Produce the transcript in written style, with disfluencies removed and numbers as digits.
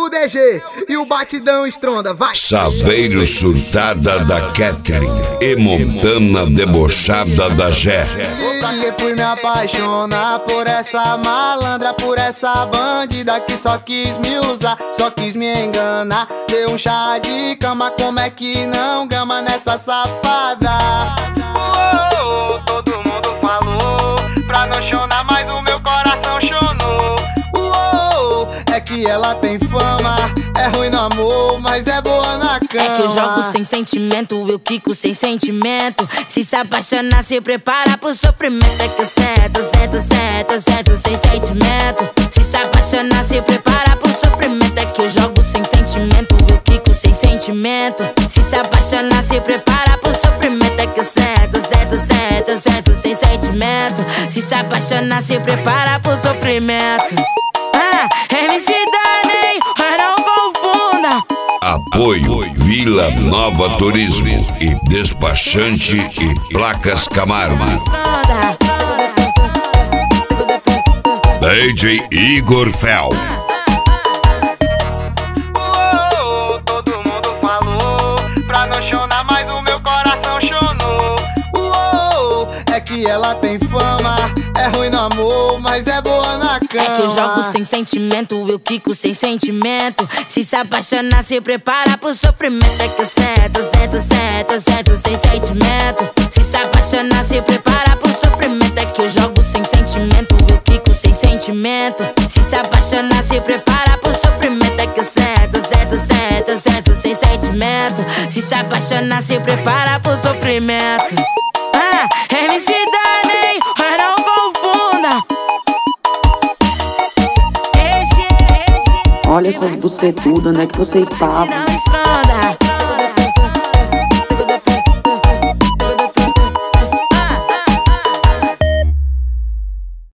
o DG e o batidão estronda, vai! Saveiro surtada da Kathleen e Montana debochada da Jé. Pra que fui me apaixonar por essa malandra, por essa bandida que só quis me usar, só quis me enganar. Deu um chá de cama, como é que não gama nessa safada? Todo mundo falou pra não chorar, mas o meu coração chonou. É que ela tem fama, é ruim no amor, mas é boa na cama. É que eu jogo sem sentimento, eu quico sem sentimento. Se apaixonar, se prepara pro sofrimento. É que eu certo sem sentimento. Se apaixonar, se prepara pro sofrimento. É que eu jogo sem sentimento, eu quico sem sentimento. Se apaixonar, se prepara pro sofrimento. É que eu certo sem sentimento. Se apaixonar, se prepara pro sofrimento. MC Dani, não confunda. Apoio Vila Nova Turismo e Despachante e Placas Camargo. DJ Igor Fel. Todo mundo falou pra não chorar, mas o meu coração chonou. É que ela tem fama, é ruim no amor, mas é boa na cama. É que eu jogo sem sentimento, eu quico sem sentimento. Se apaixonar, se prepara pro sofrimento. É que eu certo sem sentimento. Se apaixonar, se prepara pro sofrimento. É que eu jogo sem sentimento, eu quico sem sentimento. Se apaixonar, se prepara pro sofrimento. É que eu certo sem sentimento. Se apaixonar, se prepara pro sofrimento. MC Dani, não confunda. Olha essas bucetudas, onde é que você estava? Não esconda.